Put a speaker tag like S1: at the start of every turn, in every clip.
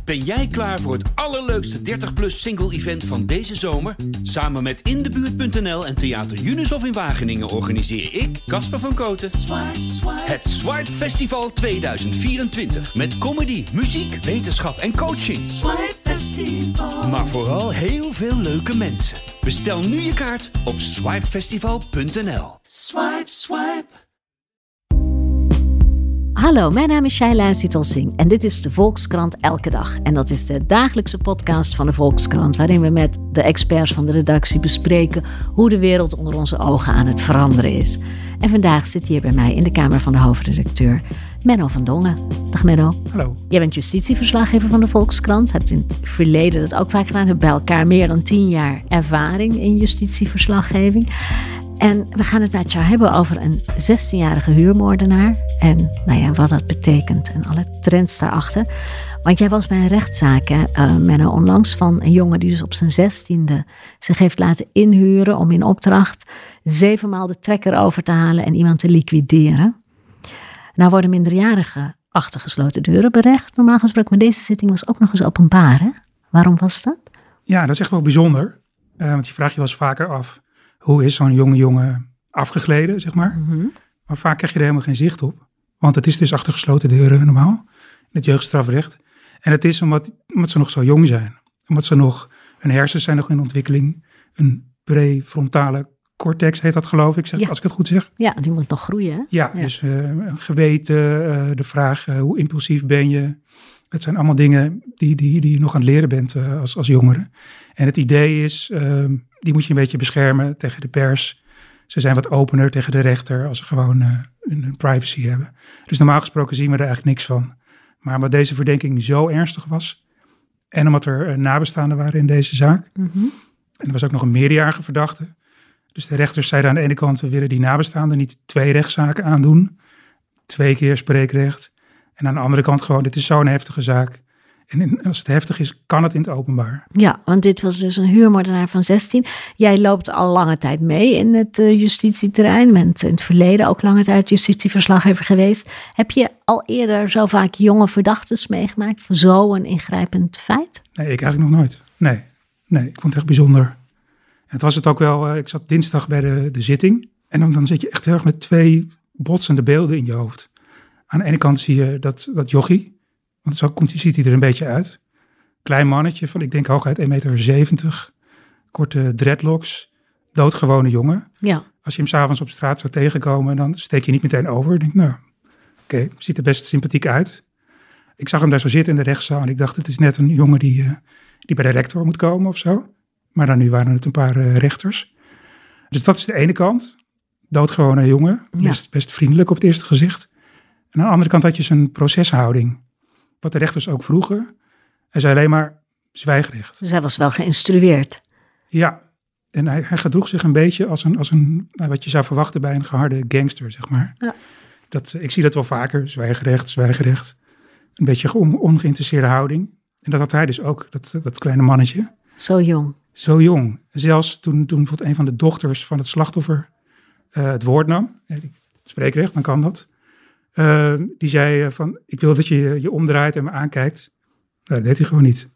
S1: Ben jij klaar voor het allerleukste 30-plus single-event van deze zomer? Samen met Indebuurt.nl en Theater Junushof in Wageningen organiseer ik, Casper van Kooten, het Swipe Festival 2024. Met comedy, muziek, wetenschap en coaching.
S2: Swipe Festival.
S1: Maar vooral heel veel leuke mensen. Bestel nu je kaart op swipefestival.nl.
S2: Swipe, swipe.
S3: Hallo, mijn naam is Shaila Zitelsing en dit is de Volkskrant Elke Dag. En dat is de dagelijkse podcast van de Volkskrant, waarin we met de experts van de redactie bespreken hoe de wereld onder onze ogen aan het veranderen is. En vandaag zit hier bij mij in de kamer van de hoofdredacteur Menno van Dongen. Dag Menno.
S4: Hallo.
S3: Jij bent justitieverslaggever van de Volkskrant, hebt in het verleden dat ook vaak gedaan, hebt bij elkaar meer dan 10 jaar ervaring in justitieverslaggeving. En we gaan het met jou hebben over een 16-jarige huurmoordenaar en wat dat betekent en alle trends daarachter. Want jij was bij een rechtszaak, Menno, onlangs van een jongen die dus op zijn 16e zich heeft laten inhuren om in opdracht 7 maal de trekker over te halen en iemand te liquideren. Nou worden minderjarigen achter gesloten deuren berecht, normaal gesproken, maar deze zitting was ook nog eens openbaar, hè? Waarom was dat?
S4: Ja, dat is echt wel bijzonder, want je vraagt je wel eens vaker af, hoe is zo'n jonge jongen afgegleden, zeg maar. Mm-hmm. Maar vaak krijg je er helemaal geen zicht op. Want het is dus achter gesloten deuren normaal, in het jeugdstrafrecht. En het is omdat ze nog zo jong zijn. Omdat ze nog, hun hersens zijn nog in ontwikkeling. Een prefrontale cortex heet dat, geloof ik, als ik het goed zeg.
S3: Ja, die moet nog groeien, hè?
S4: Ja. Dus een geweten, de vraag hoe impulsief ben je. Het zijn allemaal dingen die je nog aan het leren bent als jongere. En het idee is, die moet je een beetje beschermen tegen de pers. Ze zijn wat opener tegen de rechter als ze gewoon hun privacy hebben. Dus normaal gesproken zien we er eigenlijk niks van. Maar omdat deze verdenking zo ernstig was en omdat er nabestaanden waren in deze zaak. Mm-hmm. En er was ook nog een meerderjarige verdachte. Dus de rechters zeiden aan de ene kant, we willen die nabestaanden niet 2 rechtszaken aandoen. 2 keer spreekrecht. En aan de andere kant gewoon, dit is zo'n heftige zaak. En als het heftig is, kan het in het openbaar.
S3: Ja, want dit was dus een huurmoordenaar van 16. Jij loopt al lange tijd mee in het justitieterrein. Bent in het verleden ook lange tijd justitieverslaggever geweest. Heb je al eerder zo vaak jonge verdachtes meegemaakt voor zo'n ingrijpend feit?
S4: Nee, ik eigenlijk nog nooit. Nee, ik vond het echt bijzonder. En het was het ook wel, ik zat dinsdag bij de zitting. En dan zit je echt heel erg met 2 botsende beelden in je hoofd. Aan de ene kant zie je dat jochie. Want zo ziet hij er een beetje uit. Klein mannetje van, ik denk hooguit 1,70 meter. Korte dreadlocks. Doodgewone jongen.
S3: Ja.
S4: Als je hem 's avonds op straat zou tegenkomen, dan steek je niet meteen over. Ik denk, oké, ziet er best sympathiek uit. Ik zag hem daar zo zitten in de rechtszaal en ik dacht, het is net een jongen die bij de rector moet komen of zo. Maar dan nu waren het een paar rechters. Dus dat is de ene kant. Doodgewone jongen. Best vriendelijk op het eerste gezicht. En aan de andere kant had je zijn proceshouding. Wat de rechters ook vroegen. Hij zei alleen maar zwijgrecht. Dus
S3: hij was wel geïnstrueerd.
S4: Ja, en hij gedroeg zich een beetje als een wat je zou verwachten bij een geharde gangster, zeg maar. Ja. Ik zie dat wel vaker, zwijgrecht. Een beetje ongeïnteresseerde houding. En dat had hij dus ook, dat kleine mannetje.
S3: Zo jong.
S4: Zelfs toen bijvoorbeeld een van de dochters van het slachtoffer het woord nam. Het spreekrecht, dan kan dat. Die zei van, ik wil dat je je omdraait en me aankijkt. Dat deed hij gewoon niet.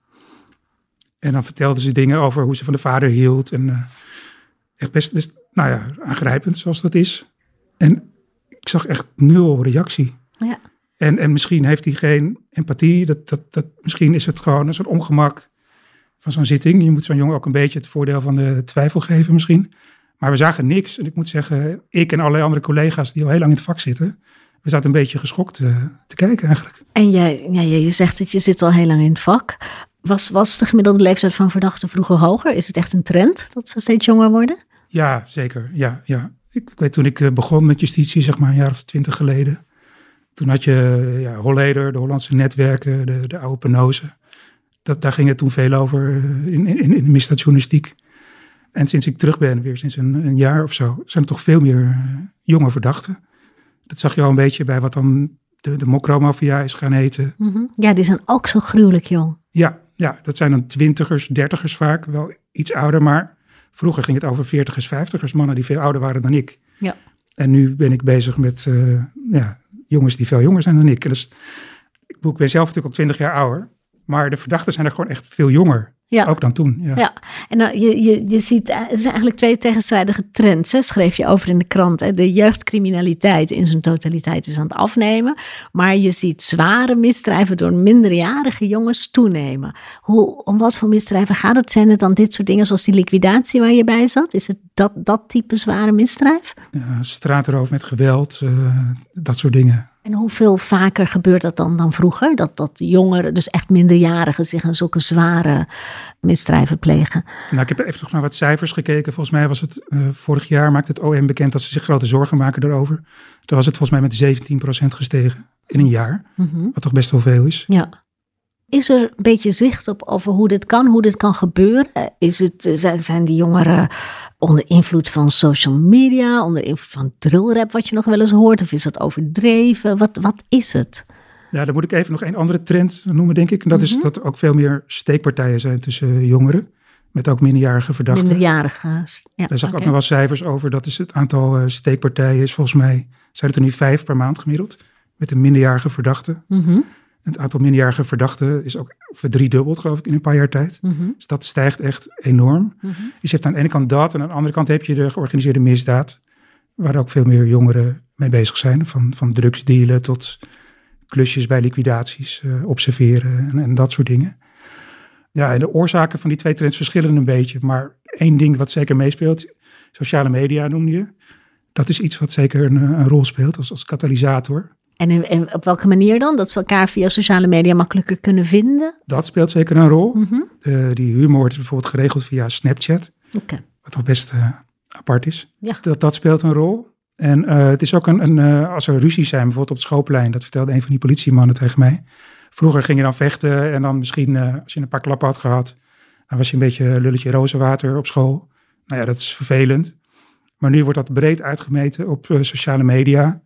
S4: En dan vertelde ze dingen over hoe ze van de vader hield. En echt best aangrijpend zoals dat is. En ik zag echt 0 reactie.
S3: Ja.
S4: En misschien heeft hij geen empathie. Misschien is het gewoon een soort ongemak van zo'n zitting. Je moet zo'n jongen ook een beetje het voordeel van de twijfel geven misschien. Maar we zagen niks. En ik moet zeggen, ik en allerlei andere collega's die al heel lang in het vak zitten, we zaten een beetje geschokt te kijken eigenlijk.
S3: En je zegt dat je zit al heel lang in het vak. Was de gemiddelde leeftijd van verdachten vroeger hoger? Is het echt een trend dat ze steeds jonger worden?
S4: Ja, zeker. Ja. Ik weet toen ik begon met justitie, zeg maar een jaar of 20 geleden. Toen had je Holleder, de Hollandse netwerken, de oude penose. Daar ging het toen veel over in de misdaadjournalistiek. En sinds ik terug ben, weer sinds een jaar of zo, zijn er toch veel meer jonge verdachten. Dat zag je al een beetje bij wat dan de mokromafia is gaan heten.
S3: Mm-hmm. Ja, die zijn ook zo gruwelijk jong.
S4: Ja, dat zijn dan 20ers, 30ers vaak, wel iets ouder. Maar vroeger ging het over 40ers, 50ers, mannen die veel ouder waren dan ik.
S3: Ja.
S4: En nu ben ik bezig met jongens die veel jonger zijn dan ik. En dus, ik ben zelf natuurlijk ook 20 jaar ouder. Maar de verdachten zijn er gewoon echt veel jonger.
S3: Ja.
S4: Ook dan toen.
S3: Ja. En je ziet, het zijn eigenlijk 2 tegenstrijdige trends, hè, schreef je over in de krant. Hè. De jeugdcriminaliteit in zijn totaliteit is aan het afnemen. Maar je ziet zware misdrijven door minderjarige jongens toenemen. Om wat voor misdrijven gaat het? Zijn het dan dit soort dingen zoals die liquidatie waar je bij zat? Is het dat type zware misdrijf?
S4: Straatroof met geweld, dat soort dingen.
S3: En hoeveel vaker gebeurt dat dan vroeger? Dat jongeren, dus echt minderjarigen, zich aan zulke zware misdrijven plegen?
S4: Nou, ik heb even nog naar wat cijfers gekeken. Volgens mij was het vorig jaar, maakte het OM bekend dat ze zich grote zorgen maken daarover. Toen was het volgens mij met 17% gestegen in een jaar. Mm-hmm. Wat toch best wel veel is.
S3: Ja. Is er een beetje zicht op over hoe dit kan gebeuren? Zijn die jongeren onder invloed van social media, onder invloed van drillrap, wat je nog wel eens hoort? Of is dat overdreven? Wat is het?
S4: Ja, dan moet ik even nog een andere trend noemen, denk ik. En dat is dat er ook veel meer steekpartijen zijn tussen jongeren. Met ook minderjarige verdachten.
S3: Minderjarigen, ja.
S4: Daar zag ik ook nog wel cijfers over. Dat is het aantal steekpartijen is volgens mij, zijn het er nu 5 per maand gemiddeld. Met een minderjarige verdachte. Mm-hmm. Het aantal minderjarige verdachten is ook verdriedubbeld, geloof ik, in een paar jaar tijd. Mm-hmm. Dus dat stijgt echt enorm. Mm-hmm. Dus je hebt aan de ene kant dat en aan de andere kant heb je de georganiseerde misdaad. Waar ook veel meer jongeren mee bezig zijn. Van drugsdealen tot klusjes bij liquidaties, observeren en dat soort dingen. Ja, en de oorzaken van die 2 trends verschillen een beetje. Maar één ding wat zeker meespeelt, sociale media noemde je. Dat is iets wat zeker een rol speelt als katalysator.
S3: En op welke manier dan? Dat ze elkaar via sociale media makkelijker kunnen vinden?
S4: Dat speelt zeker een rol. Mm-hmm. Die huurmoord is bijvoorbeeld geregeld via Snapchat. Okay. Wat toch best apart is. Ja. Dat speelt een rol. En het is ook als er ruzies zijn, bijvoorbeeld op het schoolplein. Dat vertelde een van die politiemannen tegen mij. Vroeger ging je dan vechten en dan misschien als je een paar klappen had gehad. Dan was je een beetje lulletje rozenwater op school. Nou ja, dat is vervelend. Maar nu wordt dat breed uitgemeten op sociale media.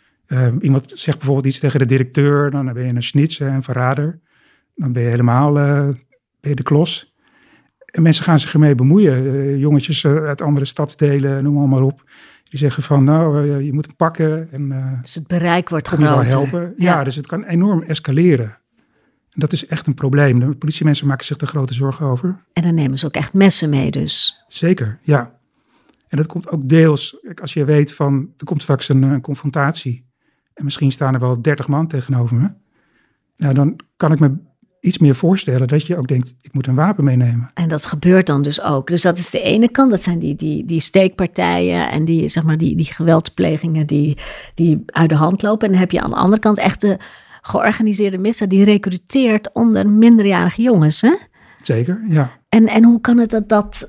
S4: Iemand zegt bijvoorbeeld iets tegen de directeur, dan ben je een snitser en verrader. Dan ben je helemaal ben je de klos. En mensen gaan zich ermee bemoeien. Jongetjes uit andere stadsdelen, noem maar op. Die zeggen van, je moet hem pakken. En,
S3: dus het bereik wordt
S4: groter.
S3: Wel
S4: helpen. Ja, dus het kan enorm escaleren. En dat is echt een probleem. De politiemensen maken zich er grote zorgen over.
S3: En dan nemen ze ook echt messen mee dus.
S4: Zeker, ja. En dat komt ook deels, als je weet van, er komt straks een confrontatie. En misschien staan er wel 30 man tegenover me. Nou, dan kan ik me iets meer voorstellen dat je ook denkt, ik moet een wapen meenemen.
S3: En dat gebeurt dan dus ook. Dus dat is de ene kant. Dat zijn die steekpartijen en die, zeg maar, die geweldsplegingen die uit de hand lopen. En dan heb je aan de andere kant echt de georganiseerde misdaad die recruteert onder minderjarige jongens, hè?
S4: Zeker, ja.
S3: En hoe kan het dat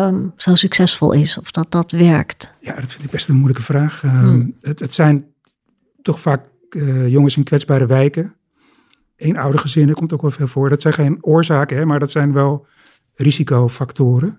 S3: zo succesvol is of dat werkt?
S4: Ja, dat vind ik best een moeilijke vraag. Het zijn toch vaak jongens in kwetsbare wijken. Eenoudergezinnen komt ook wel veel voor. Dat zijn geen oorzaken, hè, maar dat zijn wel risicofactoren.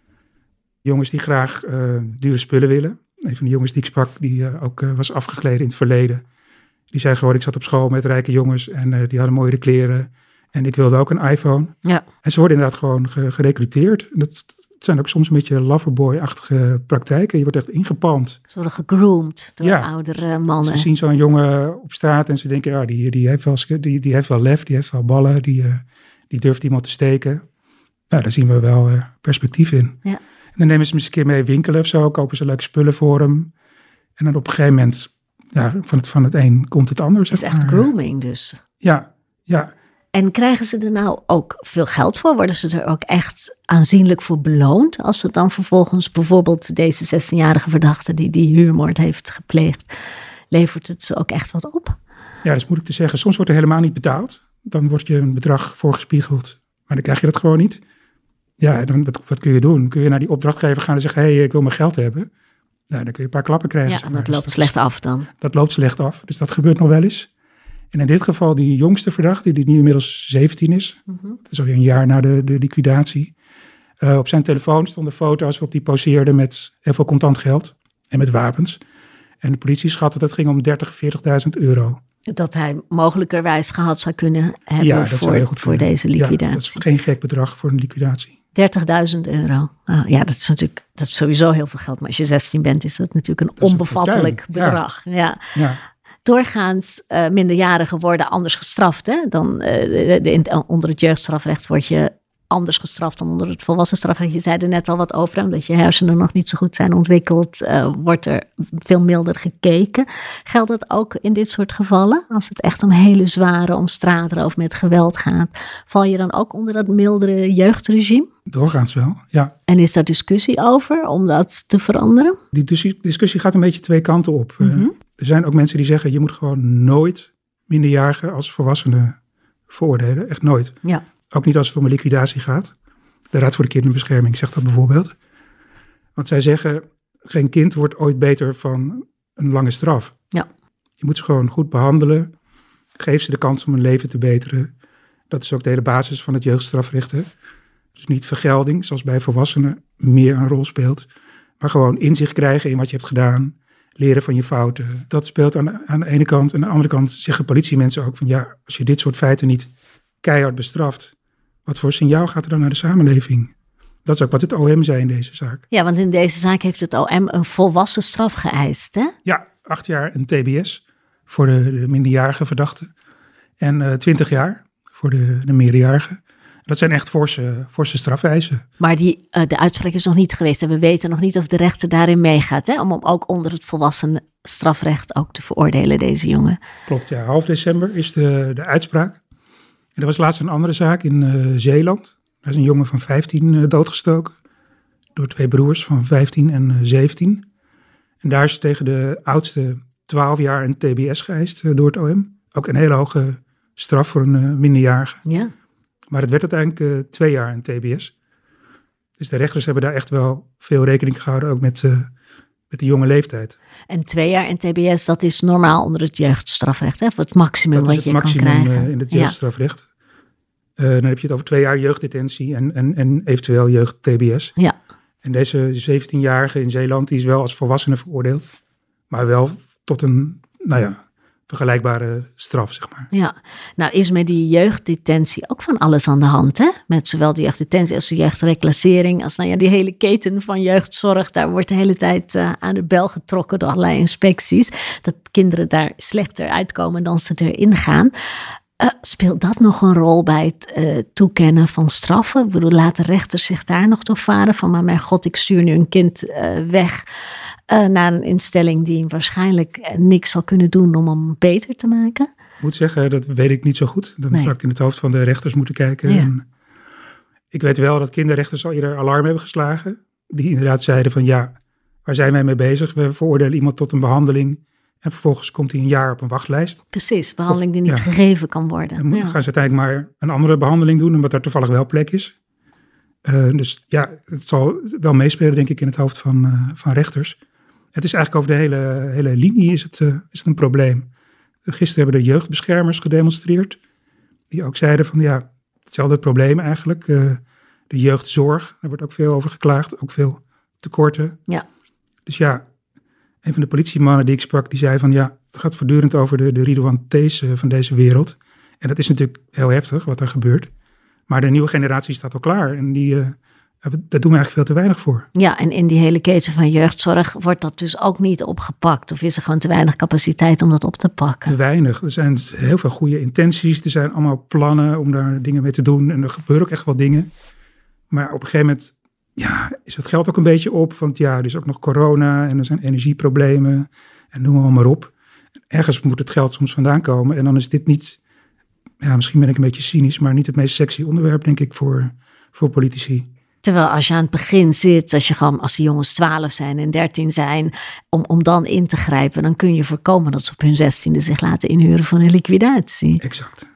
S4: Jongens die graag dure spullen willen. Een van de jongens die ik sprak, die ook was afgegleden in het verleden. Die zei gewoon, ik zat op school met rijke jongens en die hadden mooiere kleren. En ik wilde ook een iPhone. Ja. En ze worden inderdaad gewoon gerecruiteerd. Dat zijn ook soms een beetje loverboy-achtige praktijken. Je wordt echt ingepalmd.
S3: Ze worden gegroomd door oudere mannen.
S4: Ze zien zo'n jongen op straat en ze denken, ja, die heeft wel lef, die heeft wel ballen, die durft iemand te steken. Nou, daar zien we wel perspectief in. Ja. En dan nemen ze hem eens een keer mee winkelen of zo, kopen ze leuke spullen voor hem. En dan op een gegeven moment, ja, van het een komt het ander.
S3: Het is echt grooming dus.
S4: Ja, ja.
S3: En krijgen ze er nou ook veel geld voor? Worden ze er ook echt aanzienlijk voor beloond? Als het dan vervolgens bijvoorbeeld deze 16-jarige verdachte die huurmoord heeft gepleegd, levert het ze ook echt wat op?
S4: Ja, dat is moeilijk te zeggen. Soms wordt er helemaal niet betaald. Dan wordt je een bedrag voorgespiegeld, maar dan krijg je dat gewoon niet. Ja, dan wat kun je doen? Kun je naar die opdrachtgever gaan en zeggen, hey, ik wil mijn geld hebben. Nou, dan kun je een paar klappen krijgen.
S3: Ja, zeg maar. Dat loopt slecht af dan. Dat
S4: loopt slecht af, dus dat gebeurt nog wel eens. En in dit geval die jongste verdachte, die nu inmiddels 17 is. Mm-hmm. Dat is alweer een jaar na de liquidatie. Op zijn telefoon stonden foto's waarop hij poseerde met heel veel contant geld en met wapens. En de politie schatte dat het ging om 40.000 euro. Dat
S3: hij mogelijkerwijs gehad zou kunnen hebben voor deze liquidatie. Ja,
S4: dat is geen gek bedrag voor een liquidatie.
S3: 30.000 euro. Ja, dat is sowieso heel veel geld. Maar als je 16 bent, is dat natuurlijk een onbevattelijk bedrag. Ja. doorgaans minderjarigen worden anders gestraft. Hè? Dan, onder het jeugdstrafrecht word je anders gestraft dan onder het volwassen strafrecht. Je zei er net al wat over, omdat je hersenen nog niet zo goed zijn ontwikkeld, wordt er veel milder gekeken. Geldt dat ook in dit soort gevallen? Als het echt om hele zware, om straatroof met geweld gaat, val je dan ook onder dat mildere jeugdregime?
S4: Doorgaans wel, ja.
S3: En is daar discussie over om dat te veranderen?
S4: Die discussie gaat een beetje twee kanten op. Er zijn ook mensen die zeggen, je moet gewoon nooit minderjarigen als volwassenen veroordelen. Echt nooit.
S3: Ja.
S4: Ook niet als het om een liquidatie gaat. De Raad voor de Kinderbescherming zegt dat bijvoorbeeld. Want zij zeggen, geen kind wordt ooit beter van een lange straf.
S3: Ja.
S4: Je moet ze gewoon goed behandelen. Geef ze de kans om hun leven te beteren. Dat is ook de hele basis van het jeugdstrafrecht. Hè? Dus niet vergelding, zoals bij volwassenen meer een rol speelt. Maar gewoon inzicht krijgen in wat je hebt gedaan. Leren van je fouten. Dat speelt aan de ene kant. En aan de andere kant zeggen politiemensen ook van ja, als je dit soort feiten niet keihard bestraft, wat voor signaal gaat er dan naar de samenleving? Dat is ook wat het OM zei in deze zaak.
S3: Ja, want in deze zaak heeft het OM een volwassen straf geëist, hè?
S4: Ja, 8 jaar een TBS voor de minderjarige verdachte. En 20 jaar voor de meerderjarige. Dat zijn echt forse strafeisen.
S3: Maar de uitspraak is nog niet geweest. En we weten nog niet of de rechter daarin meegaat. Hè? Om hem ook onder het volwassen strafrecht ook te veroordelen, deze jongen.
S4: Klopt, ja. Half december is de uitspraak. En er was laatst een andere zaak in Zeeland. Daar is een jongen van 15 doodgestoken. Door 2 broers van 15 en 17. En daar is tegen de oudste 12 jaar een TBS geëist door het OM. Ook een hele hoge straf voor een minderjarige.
S3: Ja.
S4: Maar het werd uiteindelijk 2 jaar een TBS. Dus de rechters hebben daar echt wel veel rekening gehouden, ook met de jonge leeftijd.
S3: En 2 jaar en TBS, dat is normaal onder het jeugdstrafrecht, hè? Of het maximum wat je kan krijgen.
S4: Dat is het maximum in het jeugdstrafrecht. Dan heb je het over 2 jaar jeugddetentie en eventueel jeugd-TBS.
S3: Ja.
S4: En deze 17-jarige in Zeeland, die is wel als volwassene veroordeeld. Maar wel tot een, vergelijkbare straf, zeg maar.
S3: Ja, nou is met die jeugddetentie ook van alles aan de hand, hè? Met zowel de jeugddetentie als de jeugdreclassering, als die hele keten van jeugdzorg, daar wordt de hele tijd aan de bel getrokken door allerlei inspecties, dat kinderen daar slechter uitkomen dan ze erin gaan. Speelt dat nog een rol bij het toekennen van straffen? Ik bedoel, laten rechters zich daar nog door varen van, maar mijn god, ik stuur nu een kind weg naar een instelling die waarschijnlijk niks zal kunnen doen om hem beter te maken?
S4: Ik moet zeggen, dat weet ik niet zo goed. Dan zou ik in het hoofd van de rechters moeten kijken.
S3: Ja.
S4: En ik weet wel dat kinderrechters al eerder alarm hebben geslagen. Die inderdaad zeiden van ja, waar zijn wij mee bezig? We veroordelen iemand tot een behandeling en vervolgens komt hij een jaar op een wachtlijst.
S3: Precies, behandeling die niet gegeven kan worden.
S4: Dan gaan ze uiteindelijk maar een andere behandeling doen, omdat er toevallig wel plek is. Dus ja, het zal wel meespelen, denk ik, in het hoofd van rechters. Het is eigenlijk over de hele linie is het een probleem. Gisteren hebben de jeugdbeschermers gedemonstreerd. Die ook zeiden van ja, hetzelfde probleem eigenlijk. De jeugdzorg, daar wordt ook veel over geklaagd. Ook veel tekorten.
S3: Ja.
S4: Dus ja, een van de politiemannen die ik sprak, die zei van ja, het gaat voortdurend over de Ridouan T's van deze wereld. En dat is natuurlijk heel heftig wat er gebeurt. Maar de nieuwe generatie staat al klaar en daar doen we eigenlijk veel te weinig voor.
S3: Ja, en in die hele keten van jeugdzorg wordt dat dus ook niet opgepakt? Of is er gewoon te weinig capaciteit om dat op te pakken?
S4: Te weinig. Er zijn heel veel goede intenties. Er zijn allemaal plannen om daar dingen mee te doen. En er gebeuren ook echt wel dingen. Maar op een gegeven moment is het geld ook een beetje op. Want er is ook nog corona en er zijn energieproblemen. En noem maar op. Ergens moet het geld soms vandaan komen. En dan is dit niet, misschien ben ik een beetje cynisch, maar niet het meest sexy onderwerp, denk ik, voor politici.
S3: Terwijl als je aan het begin zit, als de jongens 12 zijn en 13 zijn, om dan in te grijpen, dan kun je voorkomen dat ze op hun 16e zich laten inhuren voor een liquidatie.
S4: Exact.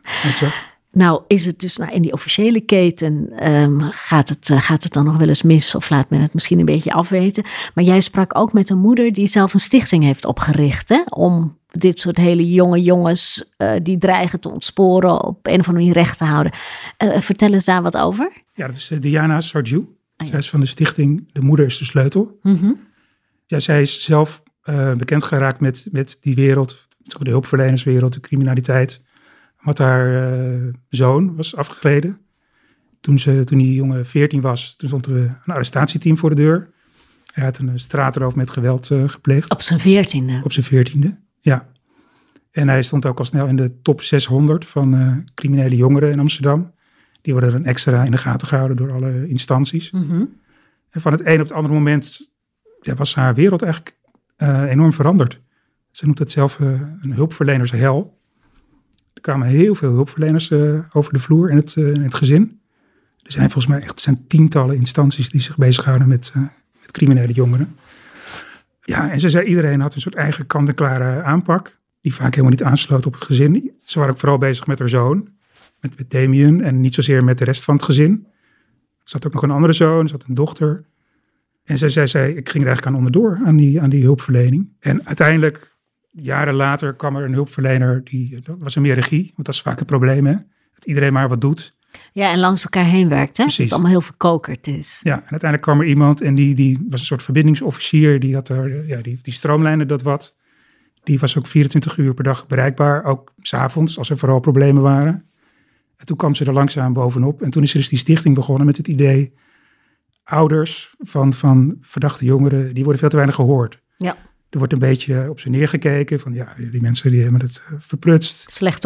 S3: Nou is het dus in die officiële keten, gaat het dan nog wel eens mis of laat men het misschien een beetje afweten. Maar jij sprak ook met een moeder die zelf een stichting heeft opgericht, hè, om dit soort hele jonge jongens die dreigen te ontsporen op een of andere manier recht te houden. Vertel eens daar wat over. Ja,
S4: dat is Diana Sarju. Zij is van de stichting De Moeder is de Sleutel.
S3: Mm-hmm.
S4: Ja, zij is zelf bekend geraakt met die wereld, de hulpverlenerswereld, de criminaliteit. Want haar zoon was afgegleden. Toen die jongen 14 was, toen stond er een arrestatieteam voor de deur. Hij had een straatroof met geweld gepleegd.
S3: Op zijn 14e?
S4: Op zijn 14e, ja. En hij stond ook al snel in de top 600 van criminele jongeren in Amsterdam. Die worden dan extra in de gaten gehouden door alle instanties.
S3: Mm-hmm.
S4: En van het een op het andere moment was haar wereld eigenlijk enorm veranderd. Ze noemt het zelf een hulpverlenershel. Er kwamen heel veel hulpverleners over de vloer in het gezin. Er zijn volgens mij echt tientallen instanties die zich bezighouden met criminele jongeren. Ja, en ze zei iedereen had een soort eigen kant-en-klare aanpak. Die vaak helemaal niet aansloot op het gezin. Ze waren ook vooral bezig met haar zoon. Met Damien en niet zozeer met de rest van het gezin. Er zat ook nog een andere zoon, er zat een dochter. En zij zei, ik ging er eigenlijk aan onderdoor, aan die hulpverlening. En uiteindelijk, jaren later, kwam er een hulpverlener, dat was een meer regie. Want dat is vaak een probleem, hè. Dat iedereen maar wat doet.
S3: Ja, en langs elkaar heen werkt, hè? Dat het allemaal heel verkokerd is.
S4: Ja, en uiteindelijk kwam er iemand en die was een soort verbindingsofficier. Die had die stroomlijnde dat wat. Die was ook 24 uur per dag bereikbaar. Ook 's avonds, als er vooral problemen waren. En toen kwam ze er langzaam bovenop. En toen is er dus die stichting begonnen met het idee, ouders van verdachte jongeren, die worden veel te weinig gehoord.
S3: Ja.
S4: Er wordt een beetje op ze neergekeken van die mensen die hebben het verprutst.
S3: Slechte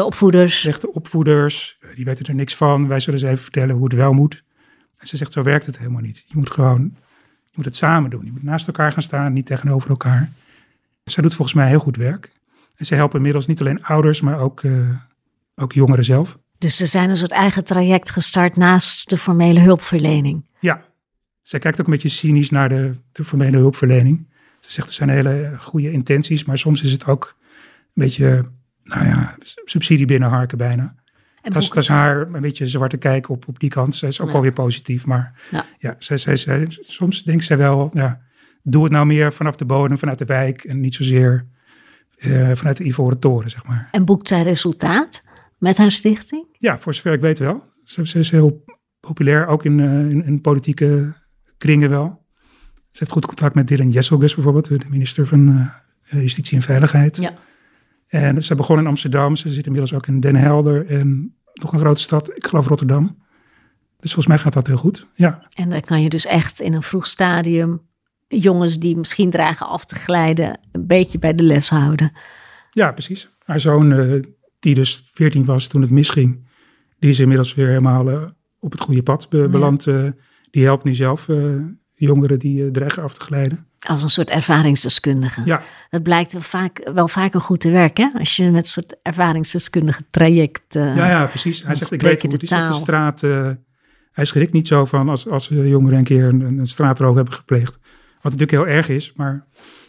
S3: opvoeders,
S4: die weten er niks van. Wij zullen ze even vertellen hoe het wel moet. En ze zegt, zo werkt het helemaal niet. Je moet het samen doen. Je moet naast elkaar gaan staan, niet tegenover elkaar. Zij doet volgens mij heel goed werk. En ze helpen inmiddels niet alleen ouders, maar ook jongeren zelf.
S3: Dus ze zijn een soort eigen traject gestart naast de formele hulpverlening.
S4: Ja, zij kijkt ook een beetje cynisch naar de formele hulpverlening. Ze zegt, er zijn hele goede intenties, maar soms is het ook een beetje, subsidie binnenharken bijna. Dat is haar een beetje zwarte kijk op die kant. Zij is ook wel weer positief, maar zij, soms denkt zij wel, doe het nou meer vanaf de bodem, vanuit de wijk en niet zozeer vanuit de Ivoren Toren, zeg maar.
S3: En boekt zij resultaat met haar stichting? Ja,
S4: voor zover ik weet wel. Ze is heel populair, ook in politieke kringen wel. Ze heeft goed contact met Dylan Jesselgus bijvoorbeeld, de minister van Justitie en Veiligheid.
S3: Ja.
S4: En ze begon in Amsterdam, ze zit inmiddels ook in Den Helder en nog een grote stad, ik geloof Rotterdam. Dus volgens mij gaat dat heel goed, ja.
S3: En dan kan je dus echt in een vroeg stadium jongens die misschien dreigen af te glijden een beetje bij de les houden.
S4: Ja, precies. Haar zoon, die dus 14 was toen het misging, die is inmiddels weer helemaal op het goede pad beland. Die helpt nu zelf jongeren die dreigen af te glijden.
S3: Als een soort ervaringsdeskundige.
S4: Ja. Dat
S3: blijkt wel vaker goed te werken, hè? Als je met een soort ervaringsdeskundige traject
S4: ja, precies. Hij zegt, ik weet hoe het is op de straat. Hij schrikt niet zo van als jongeren een keer een straatroof hebben gepleegd. Wat natuurlijk heel erg is, maar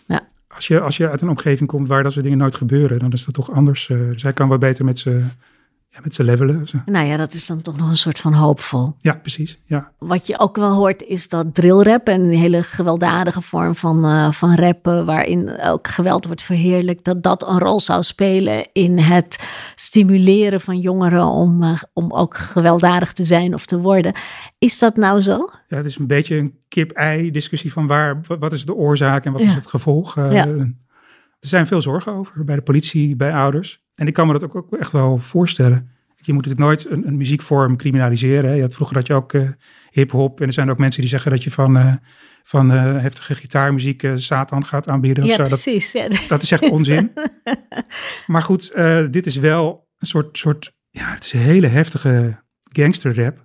S4: als je uit een omgeving komt waar dat soort dingen nooit gebeuren, dan is dat toch anders. Dus hij kan wat beter met ze levelen.
S3: Nou ja, dat is dan toch nog een soort van hoopvol.
S4: Ja, precies. Ja.
S3: Wat je ook wel hoort is dat drillrap en die hele gewelddadige vorm van rappen, waarin ook geweld wordt verheerlijkt, dat een rol zou spelen in het stimuleren van jongeren om ook gewelddadig te zijn of te worden. Is dat nou zo?
S4: Ja, het is een beetje een kip-ei discussie van wat is de oorzaak en wat is het gevolg. Er zijn veel zorgen over bij de politie, bij ouders. En ik kan me dat ook echt wel voorstellen. Je moet natuurlijk nooit een muziekvorm criminaliseren. Hè. Vroeger had je ook hip-hop. En er zijn ook mensen die zeggen dat je van heftige gitaarmuziek Satan gaat aanbieden.
S3: Ja,
S4: of zo.
S3: precies.
S4: Dat is echt onzin. Maar goed, dit is wel een soort het is een hele heftige gangsterrap.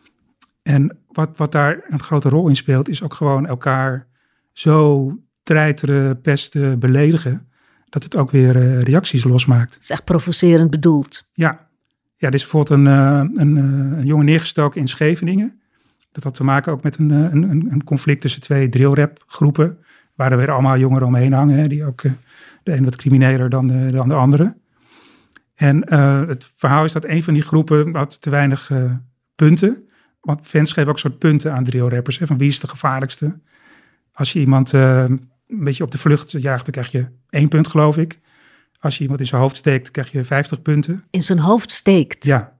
S4: En wat daar een grote rol in speelt, is ook gewoon elkaar zo treiteren, pesten, beledigen, dat het ook weer reacties losmaakt.
S3: Het is echt provocerend bedoeld.
S4: Ja, er is bijvoorbeeld een jongen neergestoken in Scheveningen. Dat had te maken ook met een conflict tussen twee drillrapgroepen, waar er weer allemaal jongeren omheen hangen, hè, die ook de een wat crimineler dan de andere. En het verhaal is dat een van die groepen had te weinig punten. Want fans geven ook soort punten aan drillrappers. Hè, van wie is de gevaarlijkste? Als je iemand een beetje op de vlucht jaagt, dan krijg je 1 punt, geloof ik. Als je iemand in zijn hoofd steekt, krijg je 50 punten.
S3: In zijn hoofd steekt?
S4: Ja.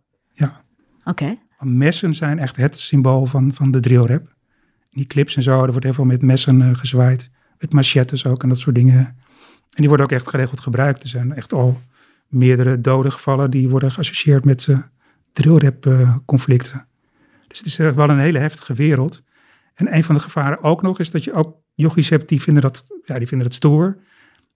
S3: Oké.
S4: Messen zijn echt het symbool van de drillrap. Die clips en zo, er wordt heel veel met messen gezwaaid. Met machetes ook en dat soort dingen. En die worden ook echt geregeld gebruikt. Er zijn echt al meerdere doden gevallen die worden geassocieerd met drillrap conflicten. Dus het is wel een hele heftige wereld. En een van de gevaren ook nog is dat je ook jochies hebt die vinden dat stoer.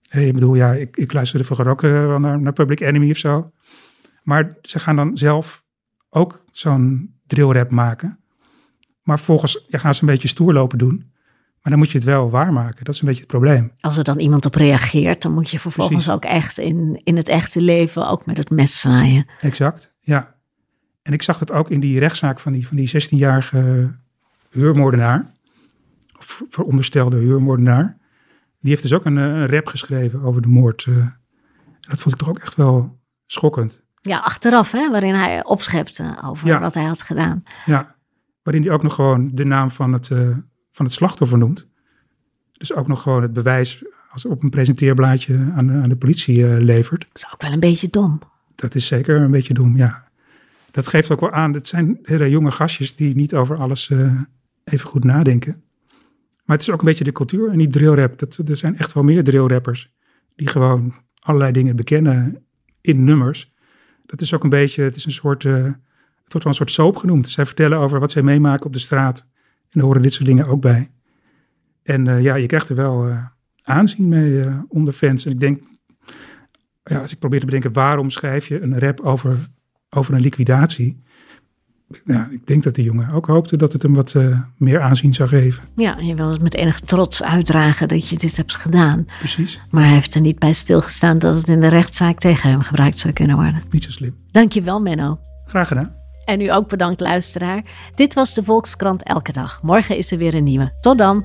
S4: Ik bedoel, ja, ik luisterde vroeger ook wel naar Public Enemy of zo. Maar ze gaan dan zelf ook zo'n drillrap maken. Maar vervolgens gaan ze een beetje stoer lopen doen. Maar dan moet je het wel waarmaken. Dat is een beetje het probleem.
S3: Als er dan iemand op reageert, dan moet je vervolgens ook echt in het echte leven ook met het mes zwaaien.
S4: Exact, ja. En ik zag dat ook in die rechtszaak van die 16-jarige huurmoordenaar. Of veronderstelde huurmoordenaar. Die heeft dus ook een rap geschreven over de moord. Dat vond ik toch ook echt wel schokkend.
S3: Ja, achteraf, hè, waarin hij opschepte over wat hij had gedaan.
S4: Ja, waarin hij ook nog gewoon de naam van het slachtoffer noemt. Dus ook nog gewoon het bewijs als op een presenteerblaadje aan de politie levert.
S3: Dat is ook wel een beetje dom.
S4: Dat is zeker een beetje dom, ja. Dat geeft ook wel aan, het zijn hele jonge gastjes die niet over alles even goed nadenken. Maar het is ook een beetje de cultuur en die drillrap. Er zijn echt wel meer drillrappers die gewoon allerlei dingen bekennen in nummers. Dat is ook een beetje, het wordt wel een soort soap genoemd. Zij vertellen over wat zij meemaken op de straat. En daar horen dit soort dingen ook bij. En je krijgt er wel aanzien mee onder fans. En ik denk, als ik probeer te bedenken, waarom schrijf je een rap over een liquidatie? Ja, ik denk dat die jongen ook hoopte dat het hem wat meer aanzien zou geven.
S3: Ja, je wil het met enige trots uitdragen dat je dit hebt gedaan.
S4: Precies.
S3: Maar hij heeft er niet bij stilgestaan dat het in de rechtszaak tegen hem gebruikt zou kunnen worden.
S4: Niet zo slim.
S3: Dankjewel, Menno.
S4: Graag gedaan.
S3: En u ook bedankt, luisteraar. Dit was de Volkskrant Elke Dag. Morgen is er weer een nieuwe. Tot dan.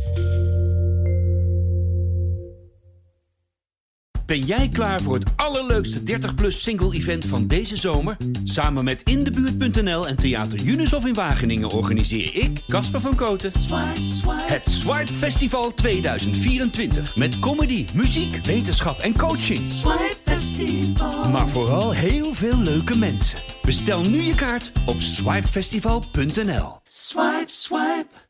S1: Ben jij klaar voor het allerleukste 30-plus single-event van deze zomer? Samen met Indebuurt.nl en Theater Junushof in Wageningen organiseer ik, Casper van Kooten, het Swipe Festival 2024. Met comedy, muziek, wetenschap en coaching.
S2: Swipe Festival.
S1: Maar vooral heel veel leuke mensen. Bestel nu je kaart op swipefestival.nl.
S2: Swipe, swipe.